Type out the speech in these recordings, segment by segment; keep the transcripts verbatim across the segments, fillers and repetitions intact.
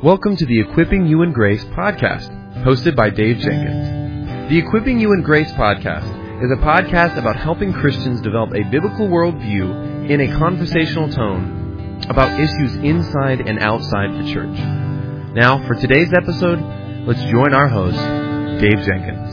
Welcome to the Equipping You in Grace podcast, hosted by Dave Jenkins. The Equipping You in Grace podcast is a podcast about helping Christians develop a biblical worldview in a conversational tone about issues inside and outside the church. Now, for today's episode, let's join our host, Dave Jenkins.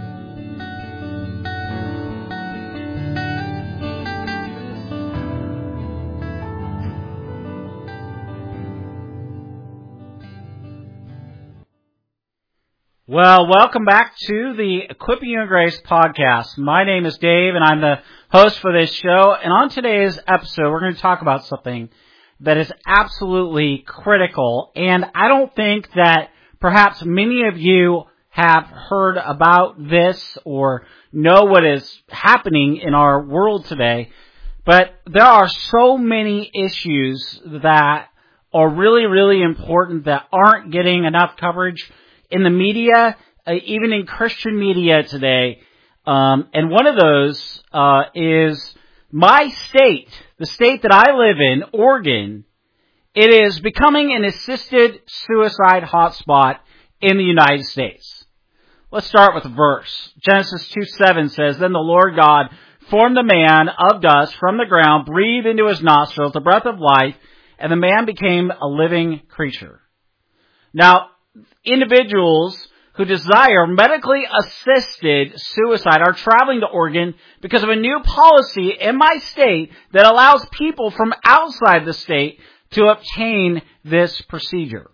Well, welcome back to the Equipping You in Grace podcast. My name is Dave, and I'm the host for this show. And on today's episode, we're going to talk about something that is absolutely critical. And I don't think that perhaps many of you have heard about this or know what is happening in our world today. But there are so many issues that are really, really important that aren't getting enough coverage in the media, uh, even in Christian media today. Um, and one of those uh, is my state, the state that I live in, Oregon. It is becoming an assisted suicide hotspot in the United States. Let's start with a verse. Genesis two seven says, "Then the Lord God formed the man of dust from the ground, breathed into his nostrils the breath of life, and the man became a living creature." Now, individuals who desire medically assisted suicide are traveling to Oregon because of a new policy in my state that allows people from outside the state to obtain this procedure.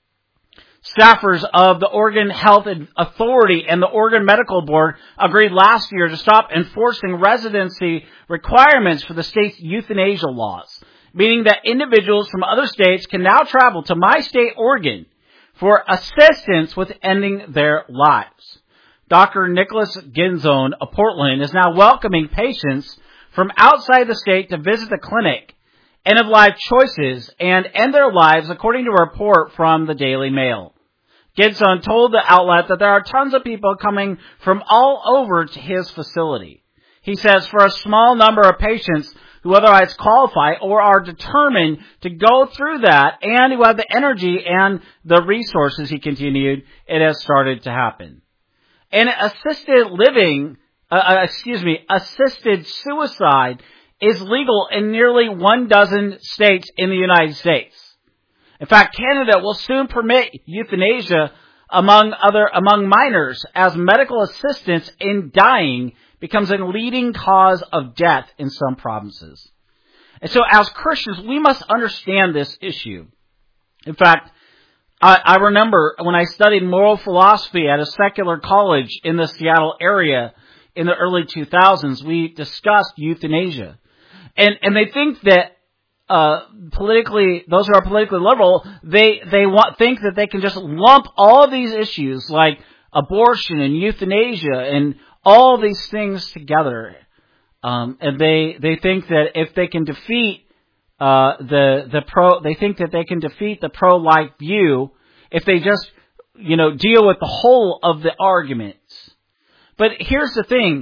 Staffers of the Oregon Health Authority and the Oregon Medical Board agreed last year to stop enforcing residency requirements for the state's euthanasia laws, meaning that individuals from other states can now travel to my state, Oregon, for assistance with ending their lives. Doctor Nicholas Ginzone of Portland is now welcoming patients from outside the state to visit the clinic, end-of-life choices, and end their lives, according to a report from the Daily Mail. Ginzone told the outlet that there are tons of people coming from all over to his facility. He says for a small number of patients who otherwise qualify or are determined to go through that and who have the energy and the resources, he continued, it has started to happen. And assisted living, uh, excuse me, assisted suicide is legal in nearly one dozen states in the United States. In fact, Canada will soon permit euthanasia among other, among minors as medical assistance in dying becomes a leading cause of death in some provinces. And so as Christians, we must understand this issue. In fact, I, I remember when I studied moral philosophy at a secular college in the Seattle area in the early two thousands, we discussed euthanasia. And, and they think that uh, politically, those who are politically liberal, they, they want, think that they can just lump all of these issues like abortion and euthanasia and all these things together, um, and they they think that if they can defeat uh, the the pro, they think that they can defeat the pro-life view if they just you know deal with the whole of the arguments. But here's the thing: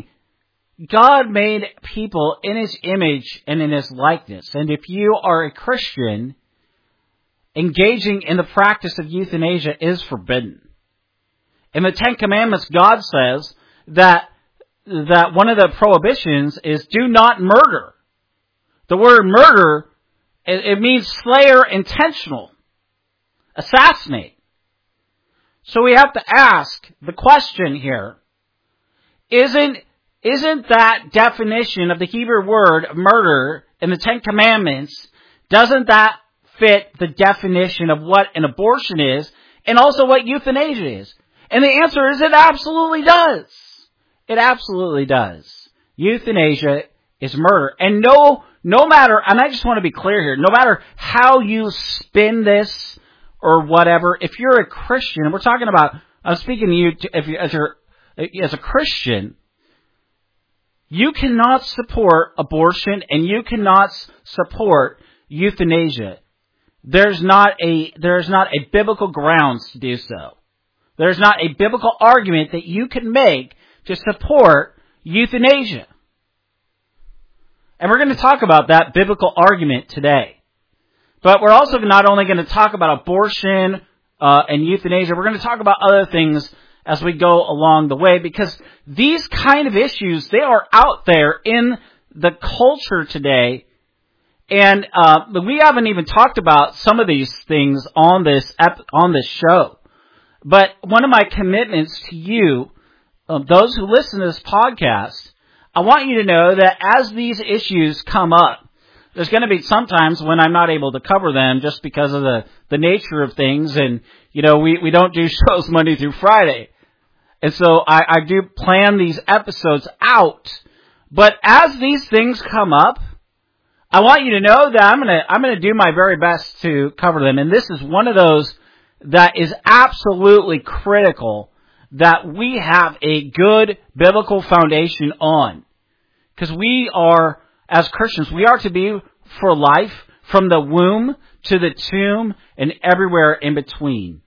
God made people in His image and in His likeness, and if you are a Christian, engaging in the practice of euthanasia is forbidden. In the Ten Commandments, God says that that one of the prohibitions is do not murder. The word murder, it, it means slayer intentional, assassinate. So we have to ask the question here, isn't, isn't that definition of the Hebrew word murder in the Ten Commandments, doesn't that fit the definition of what an abortion is and also what euthanasia is? And the answer is it absolutely does. It absolutely does. Euthanasia is murder. And no, no matter, and I just want to be clear here, no matter how you spin this or whatever, if you're a Christian, and we're talking about, I'm speaking to you to, if you, as, you're, as a Christian, you cannot support abortion and you cannot support euthanasia. There's not a, there's not a biblical grounds to do so. There's not a biblical argument that you can make to support euthanasia. And we're going to talk about that biblical argument today. But we're also not only going to talk about abortion uh, and euthanasia. We're going to talk about other things as we go along the way, because these kind of issues, they are out there in the culture today. And uh, we haven't even talked about some of these things on this ep- on this show. But one of my commitments to you, uh, those who listen to this podcast, I want you to know that as these issues come up, there's going to be sometimes when I'm not able to cover them just because of the, the nature of things. And, you know, we, we don't do shows Monday through Friday. And so I, I do plan these episodes out. But as these things come up, I want you to know that I'm going to I'm going to do my very best to cover them. And this is one of those that is absolutely critical that we have a good biblical foundation on. Because we are, as Christians, we are to be for life from the womb to the tomb and everywhere in between.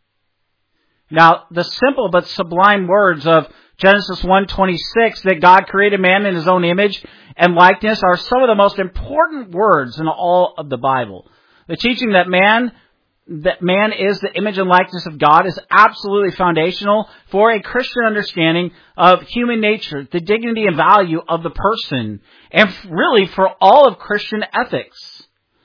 Now, the simple but sublime words of Genesis one twenty-six, that God created man in His own image and likeness, are some of the most important words in all of the Bible. The teaching that man that man is the image and likeness of God is absolutely foundational for a Christian understanding of human nature, the dignity and value of the person, and really for all of Christian ethics.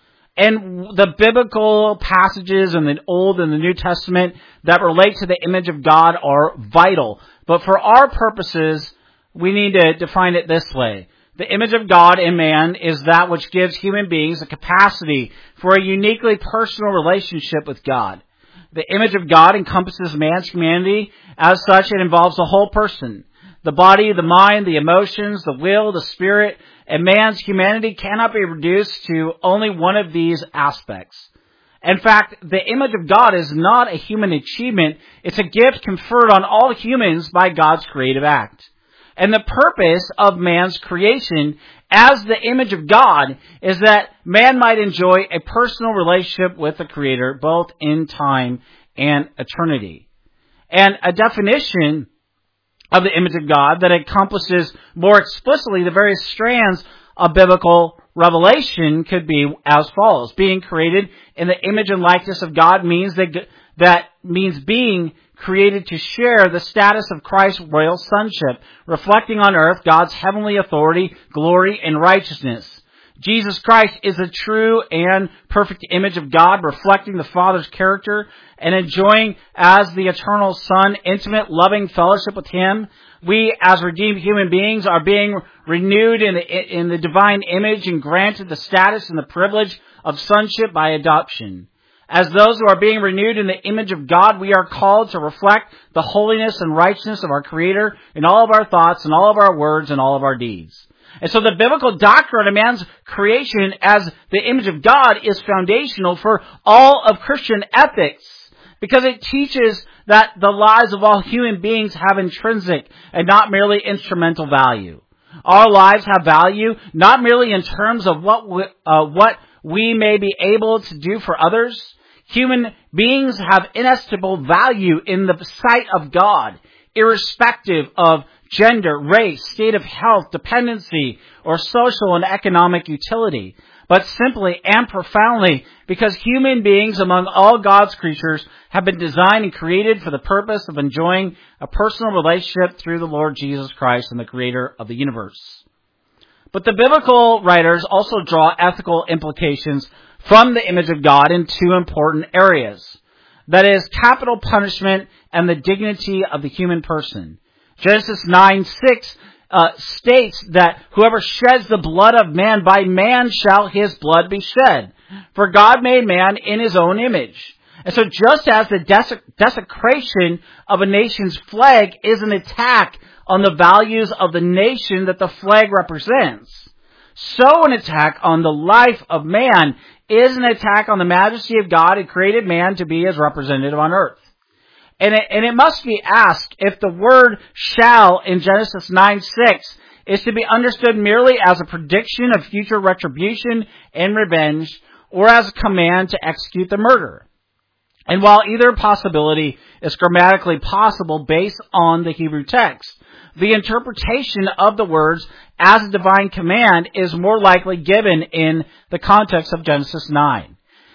And the biblical passages in the Old and the New Testament that relate to the image of God are vital. But for our purposes, we need to define it this way. The image of God in man is that which gives human beings a capacity for a uniquely personal relationship with God. The image of God encompasses man's humanity. As such, it involves the whole person. The body, the mind, the emotions, the will, the spirit, and man's humanity cannot be reduced to only one of these aspects. In fact, the image of God is not a human achievement. It's a gift conferred on all humans by God's creative act. And the purpose of man's creation as the image of God is that man might enjoy a personal relationship with the Creator, both in time and eternity. And a definition of the image of God that encompasses more explicitly the various strands of biblical revelation could be as follows. Being created in the image and likeness of God means that, that means being created to share the status of Christ's royal sonship, reflecting on earth God's heavenly authority, glory, and righteousness. Jesus Christ is a true and perfect image of God, reflecting the Father's character and enjoying as the eternal Son intimate, loving fellowship with Him. We, as redeemed human beings, are being renewed in the, in the divine image and granted the status and the privilege of sonship by adoption. As those who are being renewed in the image of God, we are called to reflect the holiness and righteousness of our Creator in all of our thoughts and all of our words and all of our deeds. And so the biblical doctrine of man's creation as the image of God is foundational for all of Christian ethics, because it teaches that the lives of all human beings have intrinsic and not merely instrumental value. Our lives have value not merely in terms of what we, uh, what we may be able to do for others. Human beings have inestimable value in the sight of God, irrespective of gender, race, state of health, dependency, or social and economic utility, but simply and profoundly because human beings among all God's creatures have been designed and created for the purpose of enjoying a personal relationship through the Lord Jesus Christ and the Creator of the universe. But the biblical writers also draw ethical implications from the image of God in two important areas. That is, capital punishment and the dignity of the human person. Genesis nine six uh, states that whoever sheds the blood of man, by man shall his blood be shed. For God made man in His own image. And so just as the desec- desecration of a nation's flag is an attack on the values of the nation that the flag represents, so an attack on the life of man is an attack on the majesty of God who created man to be His representative on earth. And it, and it must be asked if the word shall in Genesis nine six is to be understood merely as a prediction of future retribution and revenge, or as a command to execute the murder. And while either possibility is grammatically possible based on the Hebrew text, the interpretation of the words as a divine command is more likely given in the context of Genesis nine.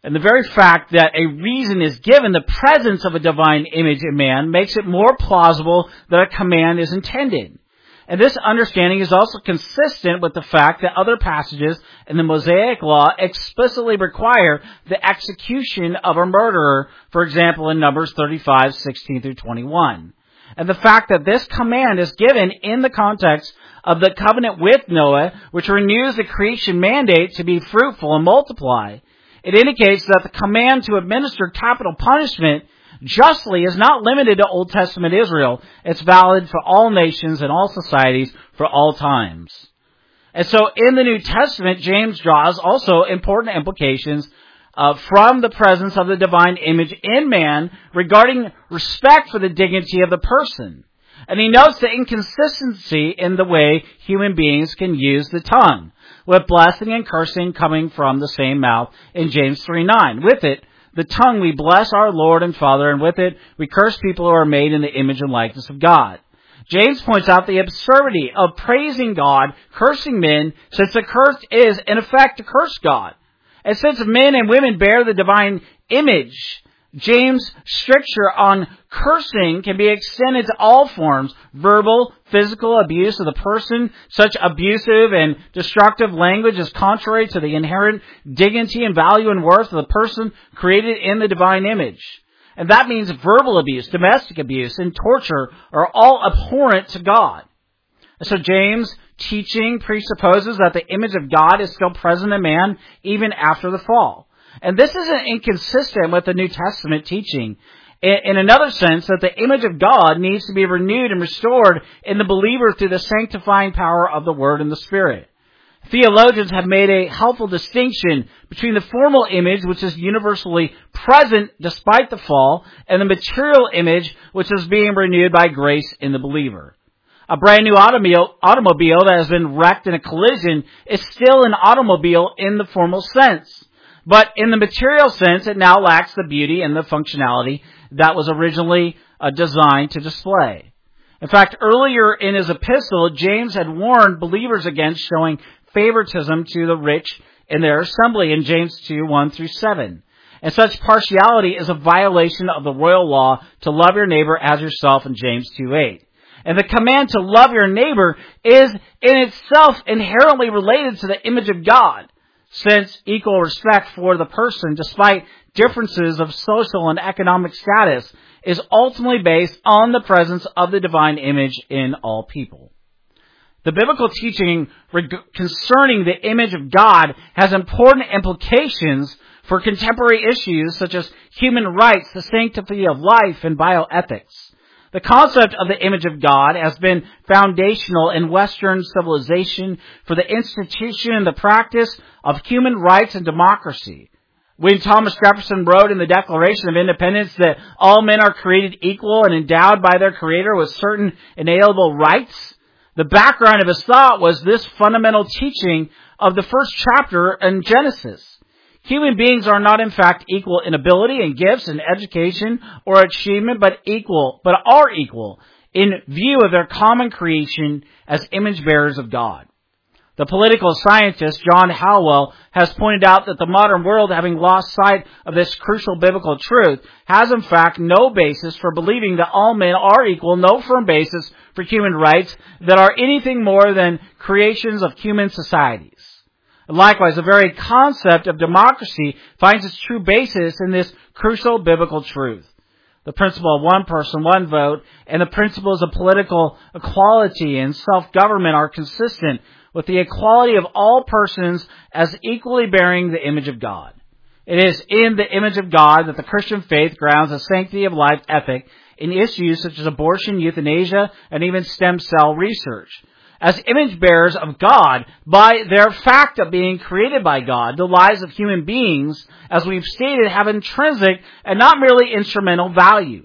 And the very fact that a reason is given, the presence of a divine image in man, makes it more plausible that a command is intended. And this understanding is also consistent with the fact that other passages in the Mosaic Law explicitly require the execution of a murderer, for example, in Numbers thirty-five, sixteen through twenty-one. And the fact that this command is given in the context of the covenant with Noah, which renews the creation mandate to be fruitful and multiply. It indicates that the command to administer capital punishment justly is not limited to Old Testament Israel. It's valid for all nations and all societies for all times. And so in the New Testament, James draws also important implications uh, from the presence of the divine image in man regarding respect for the dignity of the person. And he notes the inconsistency in the way human beings can use the tongue, with blessing and cursing coming from the same mouth in James three nine. With it, the tongue we bless our Lord and Father, and with it we curse people who are made in the image and likeness of God. James points out the absurdity of praising God, cursing men, since the curse is, in effect, to curse God. And since men and women bear the divine image, James' stricture on cursing can be extended to all forms, verbal, physical abuse of the person. Such abusive and destructive language is contrary to the inherent dignity and value and worth of the person created in the divine image. And that means verbal abuse, domestic abuse, and torture are all abhorrent to God. And so James' teaching presupposes that the image of God is still present in man even after the fall. And this isn't inconsistent with the New Testament teaching. In another sense, that the image of God needs to be renewed and restored in the believer through the sanctifying power of the Word and the Spirit. Theologians have made a helpful distinction between the formal image, which is universally present despite the fall, and the material image, which is being renewed by grace in the believer. A brand new automobile, automobile that has been wrecked in a collision is still an automobile in the formal sense. But in the material sense, it now lacks the beauty and the functionality that was originally uh, designed to display. In fact, earlier in his epistle, James had warned believers against showing favoritism to the rich in their assembly in James two, one through seven. And such partiality is a violation of the royal law to love your neighbor as yourself in James two, eight. And the command to love your neighbor is in itself inherently related to the image of God, since equal respect for the person, despite differences of social and economic status, is ultimately based on the presence of the divine image in all people. The biblical teaching concerning the image of God has important implications for contemporary issues such as human rights, the sanctity of life, and bioethics. The concept of the image of God has been foundational in Western civilization for the institution and the practice of human rights and democracy. When Thomas Jefferson wrote in the Declaration of Independence that all men are created equal and endowed by their Creator with certain inalienable rights, the background of his thought was this fundamental teaching of the first chapter in Genesis. Human beings are not in fact equal in ability and gifts and education or achievement, but equal, but are equal in view of their common creation as image bearers of God. The political scientist John Hallwell has pointed out that the modern world, having lost sight of this crucial biblical truth, has in fact no basis for believing that all men are equal, no firm basis for human rights that are anything more than creations of human societies. Likewise, the very concept of democracy finds its true basis in this crucial biblical truth. The principle of one person, one vote, and the principles of political equality and self-government are consistent with the equality of all persons as equally bearing the image of God. It is in the image of God that the Christian faith grounds a sanctity of life ethic in issues such as abortion, euthanasia, and even stem cell research. As image bearers of God, by their fact of being created by God, the lives of human beings, as we've stated, have intrinsic and not merely instrumental value.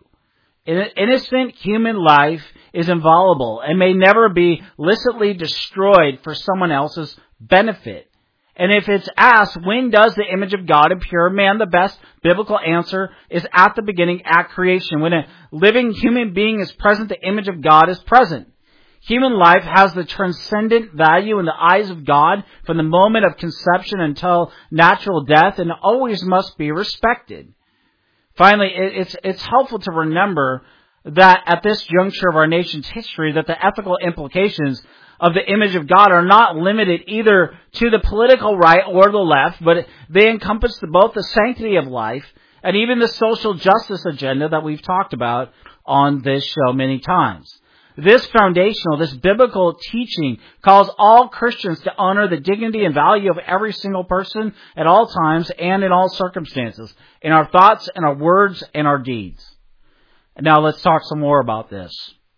Innocent human life is inviolable and may never be licitly destroyed for someone else's benefit. And if it's asked, when does the image of God appear in man, the best biblical answer is at the beginning, at creation. When a living human being is present, the image of God is present. Human life has the transcendent value in the eyes of God from the moment of conception until natural death and always must be respected. Finally, it's, it's helpful to remember that at this juncture of our nation's history, that the ethical implications of the image of God are not limited either to the political right or the left, but they encompass both the sanctity of life and even the social justice agenda that we've talked about on this show many times. This foundational, this biblical teaching calls all Christians to honor the dignity and value of every single person at all times and in all circumstances, in our thoughts, in our words, and our deeds. And now let's talk some more about this.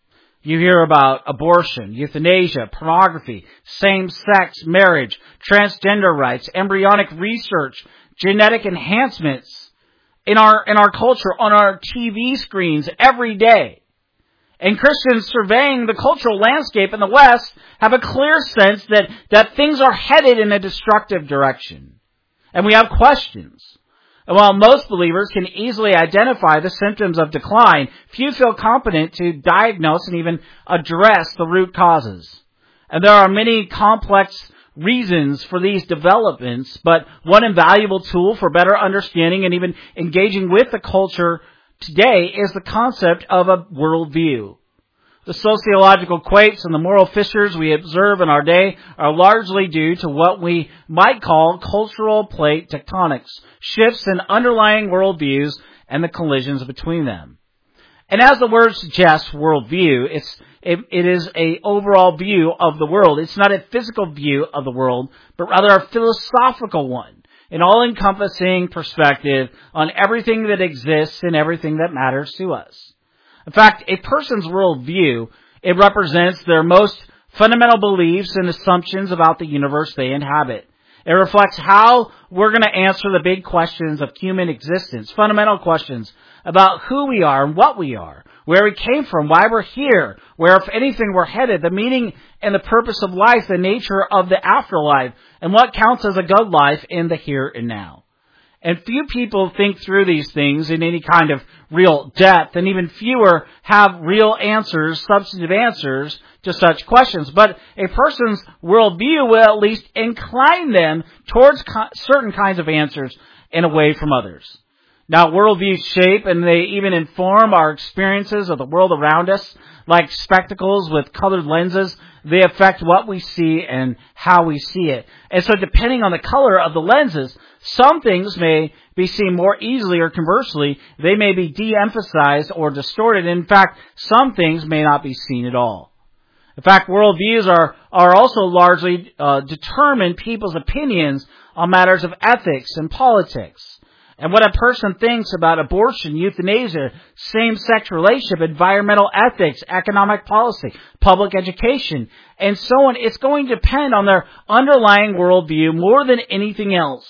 You hear about abortion, euthanasia, pornography, same-sex marriage, transgender rights, embryonic research, genetic enhancements in our, in our culture, on our T V screens every day. And Christians surveying the cultural landscape in the West have a clear sense that, that things are headed in a destructive direction. And we have questions. And while most believers can easily identify the symptoms of decline, few feel competent to diagnose and even address the root causes. And there are many complex reasons for these developments, but one invaluable tool for better understanding and even engaging with the culture today is the concept of a worldview. The sociological quakes and the moral fissures we observe in our day are largely due to what we might call cultural plate tectonics, shifts in underlying worldviews and the collisions between them. And as the word suggests, worldview, it's, it, it is a overall view of the world. It's not a physical view of the world, but rather a philosophical one. An all-encompassing perspective on everything that exists and everything that matters to us. In fact, a person's worldview, it represents their most fundamental beliefs and assumptions about the universe they inhabit. It reflects how we're going to answer the big questions of human existence, fundamental questions about who we are and what we are, where we came from, why we're here, where, if anything, we're headed, the meaning and the purpose of life, the nature of the afterlife, and what counts as a good life in the here and now. And few people think through these things in any kind of real depth, and even fewer have real answers, substantive answers to such questions. But a person's worldview will at least incline them towards co- certain kinds of answers and away from others. Now, worldviews shape and they even inform our experiences of the world around us. Like spectacles with colored lenses, they affect what we see and how we see it. And so depending on the color of the lenses, some things may be seen more easily, or conversely, they may be de-emphasized or distorted. In fact, some things may not be seen at all. In fact, worldviews are, are also largely uh, determine people's opinions on matters of ethics and politics. And what a person thinks about abortion, euthanasia, same-sex relationship, environmental ethics, economic policy, public education, and so on, it's going to depend on their underlying worldview more than anything else.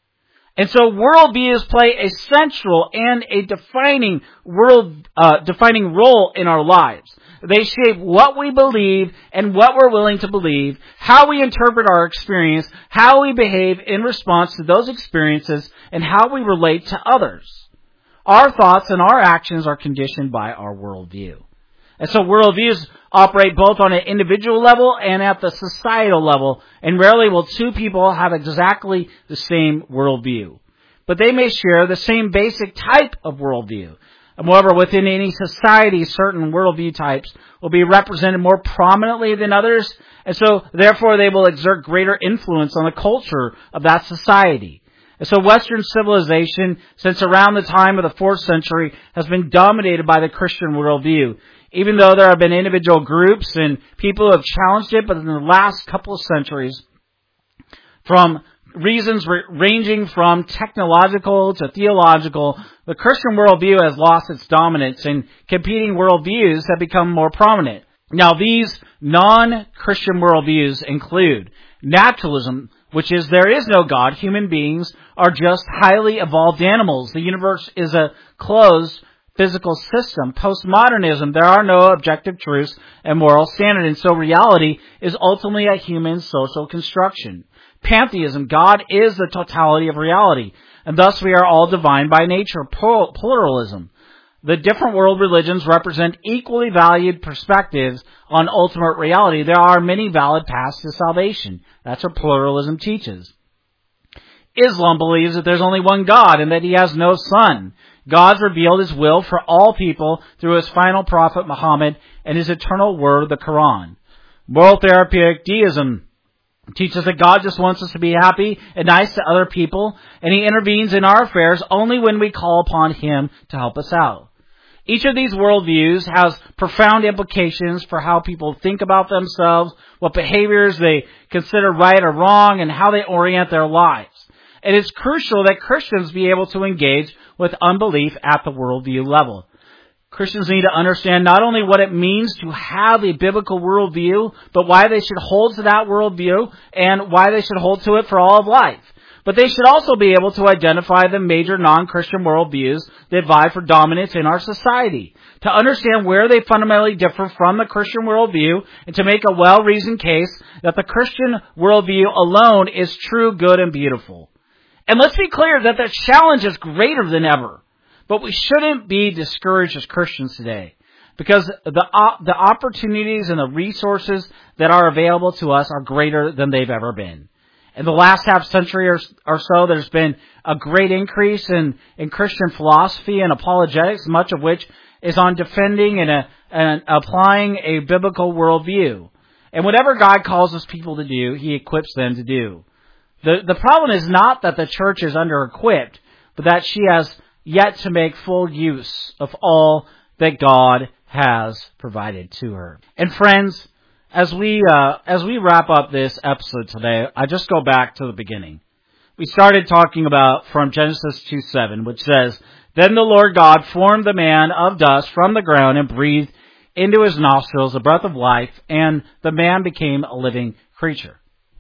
And so worldviews play a central and a defining world, uh, defining role in our lives. They shape what we believe and what we're willing to believe, how we interpret our experience, how we behave in response to those experiences, and how we relate to others. Our thoughts and our actions are conditioned by our worldview. And so worldviews operate both on an individual level and at the societal level, and rarely will two people have exactly the same worldview. But they may share the same basic type of worldview. However, within any society, certain worldview types will be represented more prominently than others, and so therefore they will exert greater influence on the culture of that society. And so Western civilization, since around the time of the fourth century, has been dominated by the Christian worldview. Even though there have been individual groups and people who have challenged it, but in the last couple of centuries, from reasons ranging from technological to theological, the Christian worldview has lost its dominance and competing worldviews have become more prominent. Now, these non-Christian worldviews include naturalism, which is there is no God. Human beings are just highly evolved animals. The universe is a closed physical system. Postmodernism, there are no objective truths and moral standards, and so reality is ultimately a human social construction. Pantheism, God is the totality of reality, and thus we are all divine by nature. Pluralism, the different world religions represent equally valued perspectives on ultimate reality, there are many valid paths to salvation. That's what pluralism teaches. Islam believes that there's only one God and that he has no son. God's revealed his will for all people through his final prophet Muhammad and his eternal word, the Quran. Moral therapeutic deism teaches that God just wants us to be happy and nice to other people, and he intervenes in our affairs only when we call upon him to help us out. Each of these worldviews has profound implications for how people think about themselves, what behaviors they consider right or wrong, and how they orient their lives. And it's crucial that Christians be able to engage with unbelief at the worldview level. Christians need to understand not only what it means to have a biblical worldview, but why they should hold to that worldview and why they should hold to it for all of life. But they should also be able to identify the major non-Christian worldviews that vie for dominance in our society, to understand where they fundamentally differ from the Christian worldview, and to make a well-reasoned case that the Christian worldview alone is true, good, and beautiful. And let's be clear that the challenge is greater than ever. But we shouldn't be discouraged as Christians today, because the uh, the opportunities and the resources that are available to us are greater than they've ever been. In the last half century or, or so, there's been a great increase in, in Christian philosophy and apologetics, much of which is on defending and, a, and applying a biblical worldview. And whatever God calls his people to do, he equips them to do. The, the problem is not that the church is under-equipped, but that she has yet to make full use of all that God has provided to her. And friends, as we uh, as we wrap up this episode today, I just go back to the beginning. We started talking about from Genesis two seven, which says, "Then the Lord God formed the man of dust from the ground and breathed into his nostrils the breath of life, and the man became a living creature."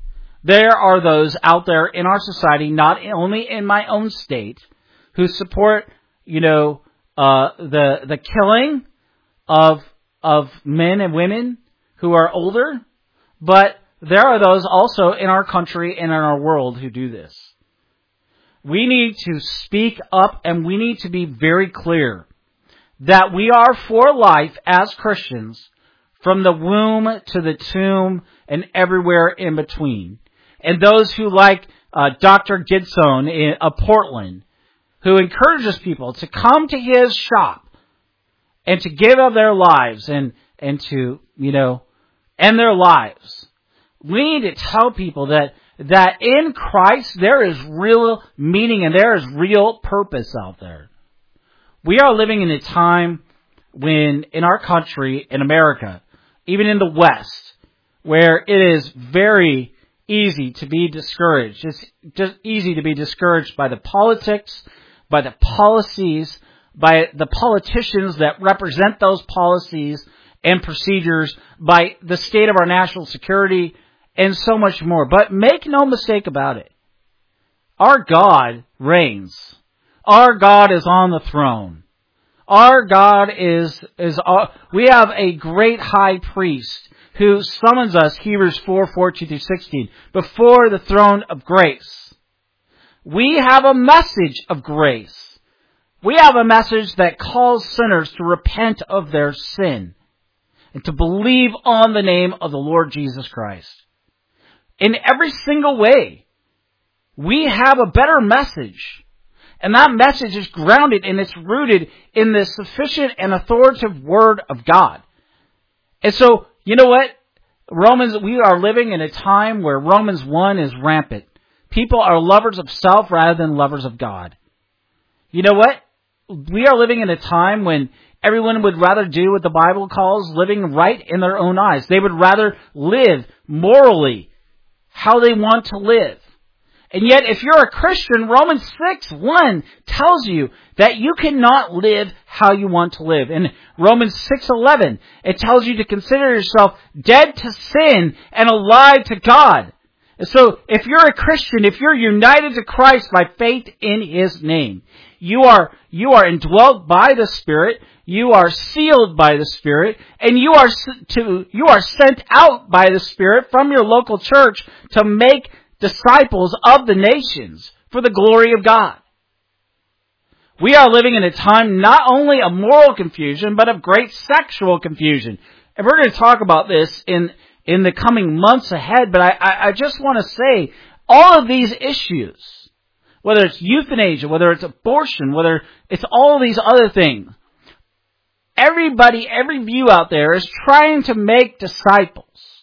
There are those out there in our society, not only in my own state, who support, you know, uh, the the killing of of men and women who are older, but there are those also in our country and in our world who do this. We need to speak up, and we need to be very clear that we are for life as Christians, from the womb to the tomb and everywhere in between. And those who, like uh, Doctor Gidson in, of Portland, who encourages people to come to his shop and to give of their lives and, and to, you know, end their lives. We need to tell people that, that in Christ there is real meaning and there is real purpose out there. We are living in a time when, in our country, in America, even in the West, where it is very easy to be discouraged. It's just easy to be discouraged by the politics, by the policies, by the politicians that represent those policies and procedures, by the state of our national security, and so much more. But make no mistake about it. Our God reigns. Our God is on the throne. Our God is, is, uh, we have a great high priest who summons us, Hebrews four, fourteen through sixteen, before the throne of grace. We have a message of grace. We have a message that calls sinners to repent of their sin and to believe on the name of the Lord Jesus Christ. In every single way, we have a better message. And that message is grounded and it's rooted in the sufficient and authoritative Word of God. And so, you know what? Romans, we are living in a time where Romans one is rampant. People are lovers of self rather than lovers of God. You know what? We are living in a time when everyone would rather do what the Bible calls living right in their own eyes. They would rather live morally how they want to live. And yet, if you're a Christian, Romans six one tells you that you cannot live how you want to live. In Romans six eleven, it tells you to consider yourself dead to sin and alive to God. And so, if you're a Christian, if you're united to Christ by faith in His name, you are you are indwelt by the Spirit, you are sealed by the Spirit, and you are to you are sent out by the Spirit from your local church to make disciples of the nations for the glory of God. We are living in a time not only of moral confusion, but of great sexual confusion. And we're going to talk about this in, in the coming months ahead, but I, I, I just want to say, all of these issues, whether it's euthanasia, whether it's abortion, whether it's all these other things, everybody, every view out there is trying to make disciples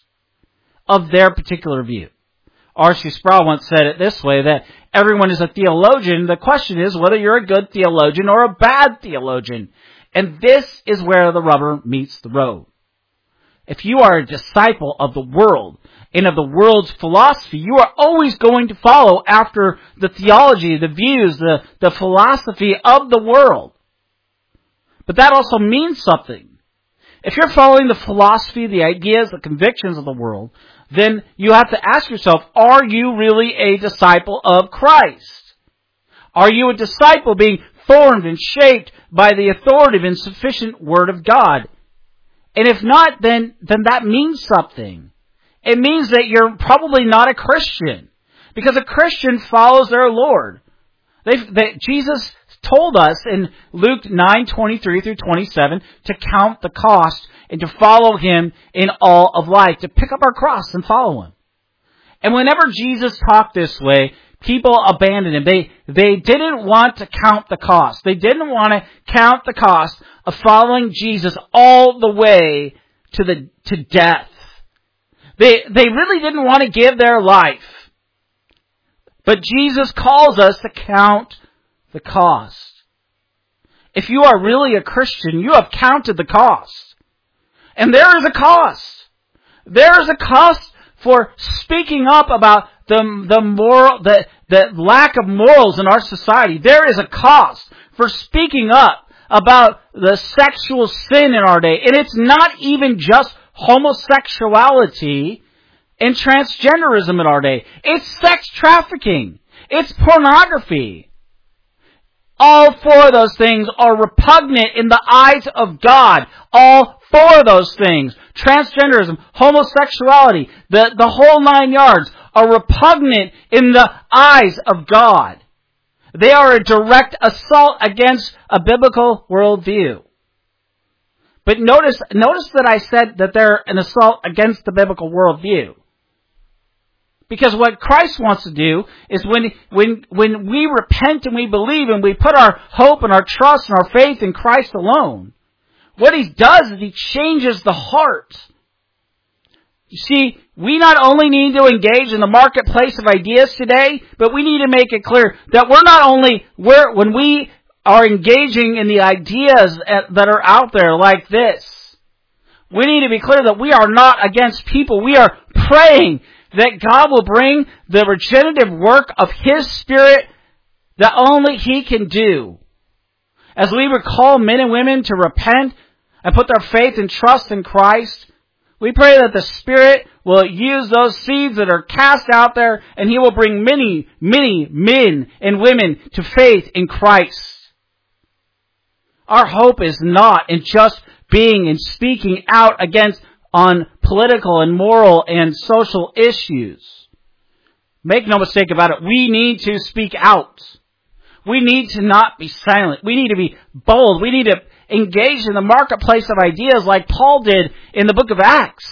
of their particular view. R C Sproul once said it this way, that everyone is a theologian. The question is whether you're a good theologian or a bad theologian. And this is where the rubber meets the road. If you are a disciple of the world and of the world's philosophy, you are always going to follow after the theology, the views, the, the philosophy of the world. But that also means something. If you're following the philosophy, the ideas, the convictions of the world, then you have to ask yourself, are you really a disciple of Christ? Are you a disciple being formed and shaped by the authoritative and sufficient Word of God? And if not, then, then that means something. It means that you're probably not a Christian. Because a Christian follows their Lord. They, they, Jesus told us in Luke nine twenty-three through twenty-seven to count the cost and to follow Him in all of life, to pick up our cross and follow Him. And whenever Jesus talked this way, people abandoned Him. They, they didn't want to count the cost. They didn't want to count the cost of following Jesus all the way to the, to death. They, they really didn't want to give their life. But Jesus calls us to count the cost. If you are really a Christian, you have counted the cost. And there is a cost. There is a cost for speaking up about the, the moral, the, the lack of morals in our society. There is a cost for speaking up about the sexual sin in our day. And it's not even just homosexuality and transgenderism in our day. It's sex trafficking. It's pornography. All four of those things are repugnant in the eyes of God. All four of those things, transgenderism, homosexuality, the, the whole nine yards, are repugnant in the eyes of God. They are a direct assault against a biblical worldview. But notice, notice that I said that they're an assault against the biblical worldview. Because what Christ wants to do is when, when, when we repent and we believe and we put our hope and our trust and our faith in Christ alone, what He does is He changes the heart. You see, we not only need to engage in the marketplace of ideas today, but we need to make it clear that we're not only, we're, when we are engaging in the ideas that are out there like this, we need to be clear that we are not against people. We are praying that God will bring the regenerative work of His Spirit that only He can do. As we recall men and women to repent and put their faith and trust in Christ, we pray that the Spirit will use those seeds that are cast out there and He will bring many, many men and women to faith in Christ. Our hope is not in just being and speaking out against on political and moral and social issues. Make no mistake about it. We need to speak out. We need to not be silent. We need to be bold. We need to engage in the marketplace of ideas like Paul did in the book of Acts.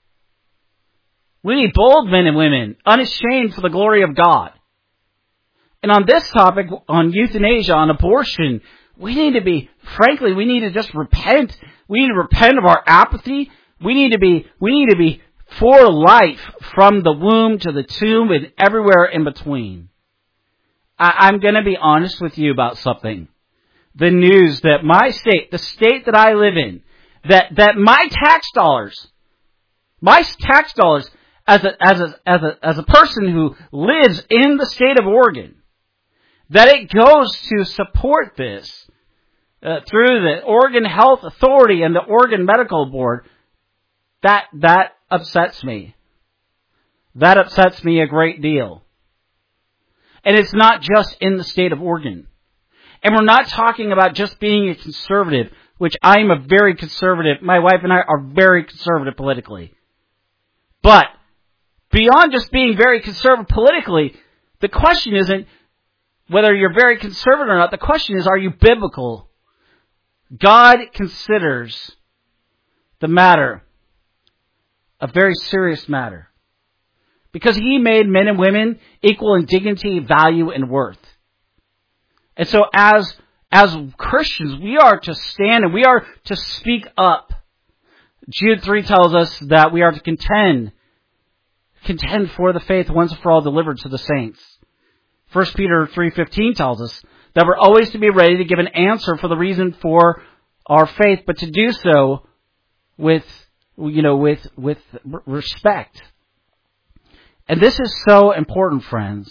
We need bold men and women, unashamed for the glory of God. And on this topic, on euthanasia, on abortion, we need to be, frankly, we need to just repent. We need to repent of our apathy. We need to be, we need to be for life from the womb to the tomb and everywhere in between. I, I'm going to be honest with you about something. The news that my state, the state that I live in, that, that my tax dollars, my tax dollars as a, as a, as a, as a person who lives in the state of Oregon, that it goes to support this uh, through the Oregon Health Authority and the Oregon Medical Board, that, that upsets me. That upsets me a great deal. And it's not just in the state of Oregon. And we're not talking about just being a conservative, which I am a very conservative, my wife and I are very conservative politically. But beyond just being very conservative politically, the question isn't, whether you're very conservative or not, the question is, are you biblical? God considers the matter a very serious matter. Because He made men and women equal in dignity, value, and worth. And so as, as Christians, we are to stand and we are to speak up. Jude three tells us that we are to contend, contend for the faith once and for all delivered to the saints. First Peter three fifteen tells us that we're always to be ready to give an answer for the reason for our faith, but to do so with, you know, with, with respect. And this is so important, friends,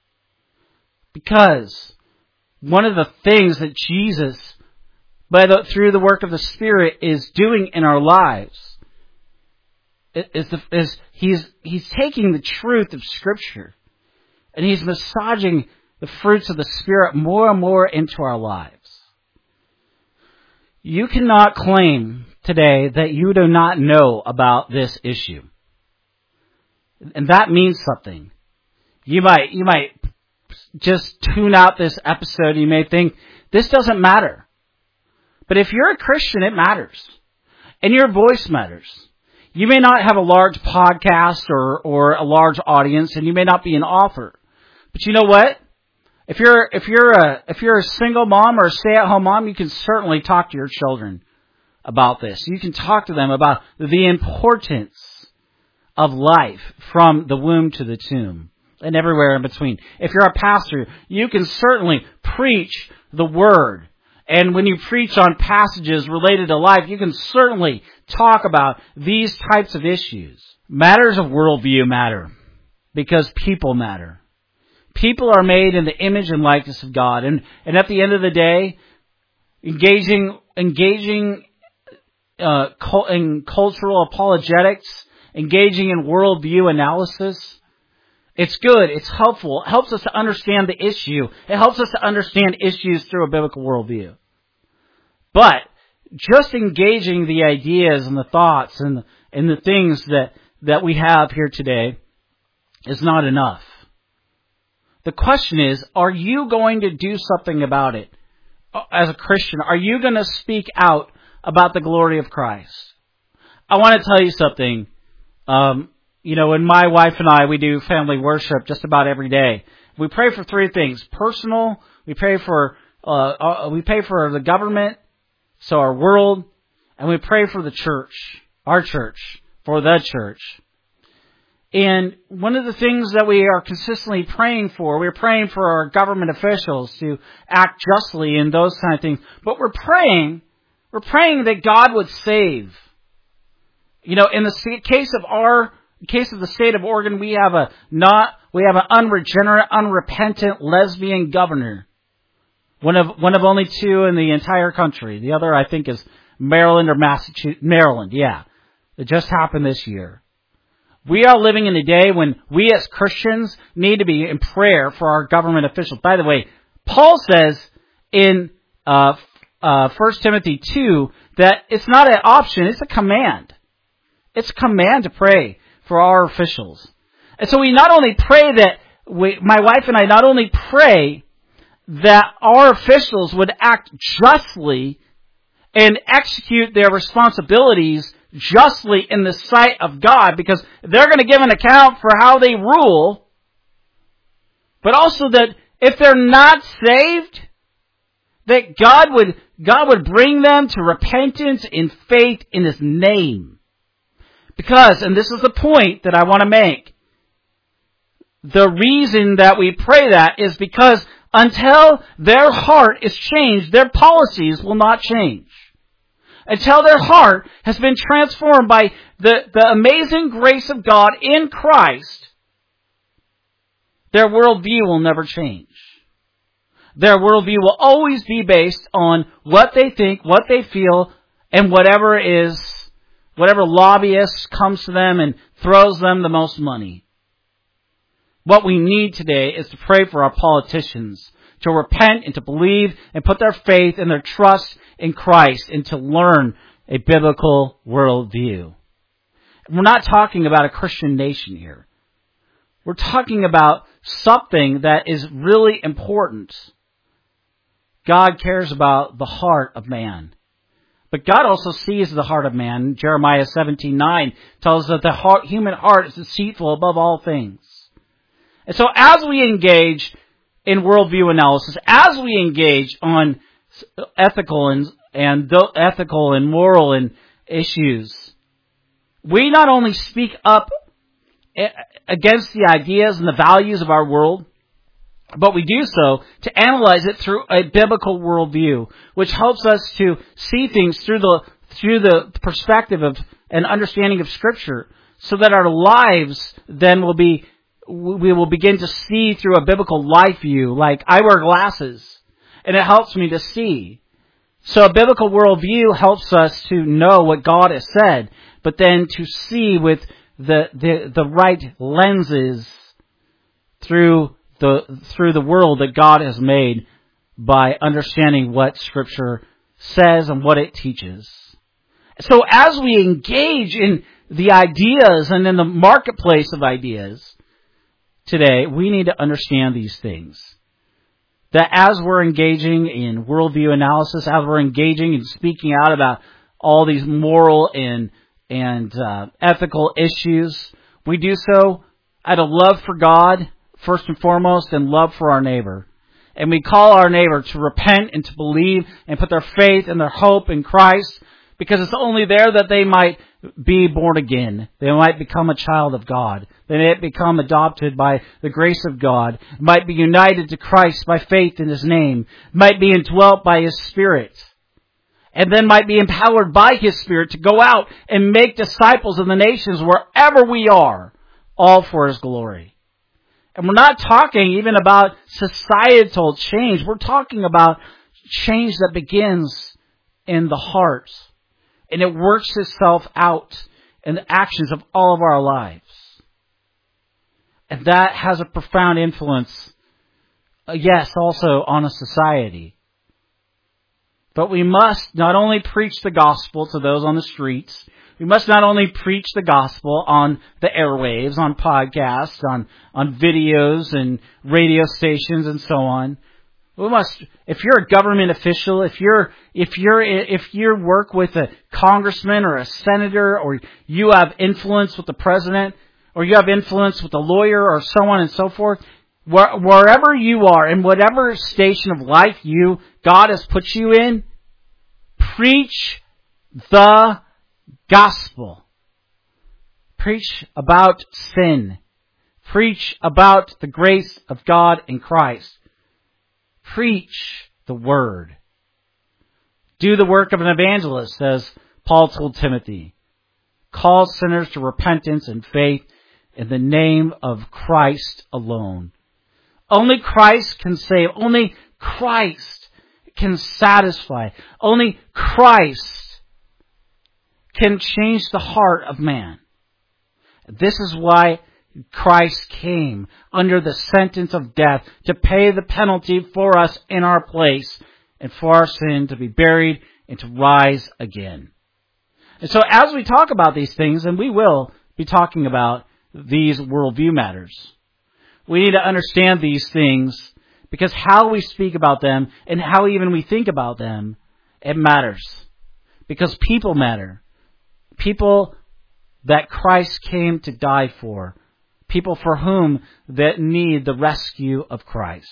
because one of the things that Jesus, by the, through the work of the Spirit, is doing in our lives is, the, is he's he's taking the truth of Scripture and He's massaging the fruits of the Spirit more and more into our lives. You cannot claim today that you do not know about this issue. And that means something. You might, you might just tune out this episode. You may think, this doesn't matter. But if you're a Christian, it matters. And your voice matters. You may not have a large podcast or, or a large audience, and you may not be an author. But you know what? If you're, if you're a, if you're a single mom or a stay-at-home mom, you can certainly talk to your children about this. You can talk to them about the importance of life from the womb to the tomb and everywhere in between. If you're a pastor, you can certainly preach the Word. And when you preach on passages related to life, you can certainly talk about these types of issues. Matters of worldview matter because people matter. People are made in the image and likeness of God. And, and at the end of the day, engaging, engaging uh, in cultural apologetics, engaging in worldview analysis, it's good, it's helpful. It helps us to understand the issue. It helps us to understand issues through a biblical worldview. But just engaging the ideas and the thoughts and, and the things that, that we have here today is not enough. The question is, are you going to do something about it as a Christian? Are you going to speak out about the glory of Christ? I want to tell you something. Um, you know, when my wife and I, we do family worship just about every day. We pray for three things: personal, we pray for uh, we pray for the government, so our world, and we pray for the church, our church, for the church. And one of the things that we are consistently praying for, we're praying for our government officials to act justly and those kind of things. But we're praying, we're praying that God would save. You know, in the case of our, case of the state of Oregon, we have a not, we have an unregenerate, unrepentant lesbian governor. One of, one of only two in the entire country. The other, I think, is Maryland or Massachusetts. Maryland, yeah. It just happened this year. We are living in a day when we as Christians need to be in prayer for our government officials. By the way, Paul says in uh, uh, First Timothy two that it's not an option, it's a command. It's a command to pray for our officials. And so we not only pray that, we, my wife and I not only pray that our officials would act justly and execute their responsibilities justly in the sight of God, because they're going to give an account for how they rule, but also that if they're not saved, that God would, God would bring them to repentance in faith in His name. Because, and this is the point that I want to make, the reason that we pray that is because until their heart is changed, their policies will not change. Until their heart has been transformed by the, the amazing grace of God in Christ, their worldview will never change. Their worldview will always be based on what they think, what they feel, and whatever is, whatever lobbyist comes to them and throws them the most money. What we need today is to pray for our politicians to repent and to believe and put their faith and their trust in Christ and to learn a biblical worldview. We're not talking about a Christian nation here. We're talking about something that is really important. God cares about the heart of man. But God also sees the heart of man. Jeremiah seventeen nine tells us that the heart, human heart is deceitful above all things. And so as we engage in worldview analysis, as we engage on ethical and, and ethical and moral and issues, we not only speak up against the ideas and the values of our world, but we do so to analyze it through a biblical worldview, which helps us to see things through the through the perspective of an understanding of Scripture, so that our lives then will be we will begin to see through a biblical life view. Like, I wear glasses, and it helps me to see. So a biblical worldview helps us to know what God has said, but then to see with the the, the right lenses through the through the world that God has made, by understanding what Scripture says and what it teaches. So as we engage in the ideas and in the marketplace of ideas today, we need to understand these things. That as we're engaging in worldview analysis, as we're engaging and speaking out about all these moral and and uh, ethical issues, we do so out of love for God, first and foremost, and love for our neighbor. And we call our neighbor to repent and to believe and put their faith and their hope in Christ, because it's only there that they might be born again. They might become a child of God. They might become adopted by the grace of God, might be united to Christ by faith in His name, might be indwelt by His Spirit, and then might be empowered by His Spirit to go out and make disciples of the nations wherever we are, all for His glory. And we're not talking even about societal change. We're talking about change that begins in the heart, and it works itself out in the actions of all of our lives. And that has a profound influence, uh, yes, also on a society. But we must not only preach the gospel to those on the streets, we must not only preach the gospel on the airwaves, on podcasts, on, on videos and radio stations and so on. We must, if you're a government official, if you're, if you're, if you work with a congressman or a senator, or you have influence with the president, or you have influence with a lawyer, or so on and so forth, where, wherever you are, in whatever station of life you, God has put you in, preach the gospel. Preach about sin. Preach about the grace of God in Christ. Preach the Word. Do the work of an evangelist, as Paul told Timothy. Call sinners to repentance and faith in the name of Christ alone. Only Christ can save. Only Christ can satisfy. Only Christ can change the heart of man. This is why Christ came under the sentence of death to pay the penalty for us in our place, and for our sin to be buried and to rise again. And so as we talk about these things, and we will be talking about these worldview matters, we need to understand these things, because how we speak about them and how even we think about them, it matters. Because people matter. People that Christ came to die for. People for whom that need the rescue of Christ.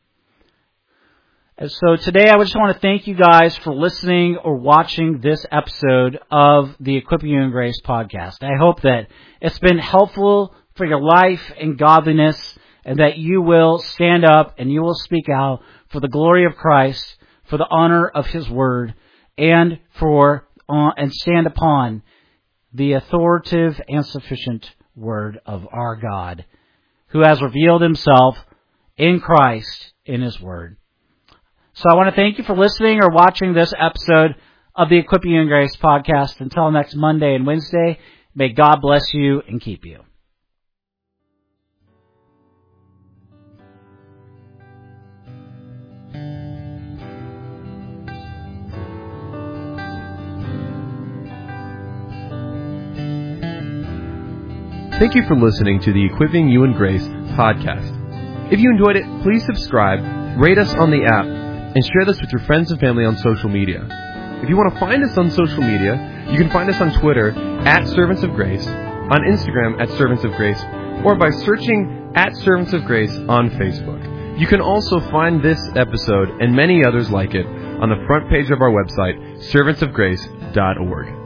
And so today I just want to thank you guys for listening or watching this episode of the Equipping You in Grace podcast. I hope that it's been helpful for your life and godliness, and that you will stand up and you will speak out for the glory of Christ, for the honor of His Word, and for uh, and stand upon the authoritative and sufficient Word of our God, who has revealed Himself in Christ in His Word. So I want to thank you for listening or watching this episode of the Equipping You in Grace podcast. Until next Monday and Wednesday, may God bless you and keep you. Thank you for listening to the Equipping You in Grace podcast. If you enjoyed it, please subscribe, rate us on the app, and share this with your friends and family on social media. If you want to find us on social media, you can find us on Twitter at Servants of Grace, on Instagram at Servants of Grace, or by searching at Servants of Grace on Facebook. You can also find this episode and many others like it on the front page of our website, servants of grace dot org.